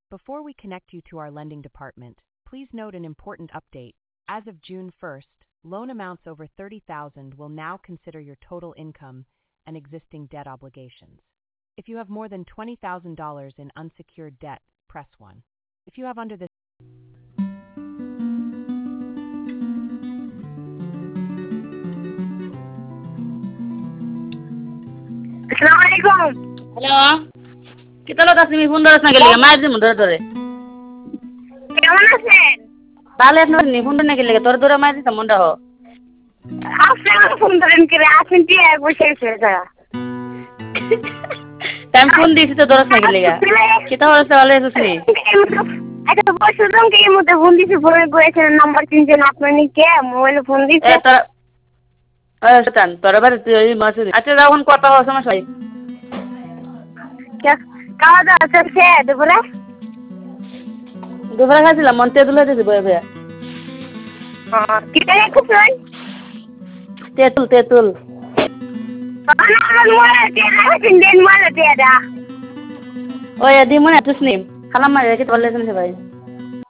Before we connect you to our lending department, please note an important update. As of June 1st, loan amounts over $30,000 will now consider your total income and existing debt obligations. If you have more than $20,000 in unsecured debt, press 1. If you have under this Assalamualaikum. Hello কিতা লোক আছে তুমি phone ধরছ না গেলে মায়ের দিন ধরে কেমন আছেন? তাহলে আপনার নি ফোন না গেলে ধরে মায়ের দিন মনটা হো আপনারা ফোন ধরেন কি আসেন কি বসে আছে দাদা? আমি ফোন দিয়েছি তো ধরছ না গেলে কিতা হচ্ছে ভালো আছিস নি আচ্ছা বসুন কি এর মধ্যে ফোন দিছি ফোনে করেছেন নাম্বার চিনছেন আপনার নি কে মোবাইলে ফোন দিছে শতান তোর বাড়িতে ওই মাসুদ আচ্ছা যখন কথা হওয়ার সমস্যা হয় খাওয়া দাওয়া চলছে দুপুরে খাইছিলাম মন তেঁতুল হয়েছে বয়ে বয়ে কিটা রেখেছেন? তেঁতুল ওই দি মনে তুস নি খালাম মারে কি বললেন সবাই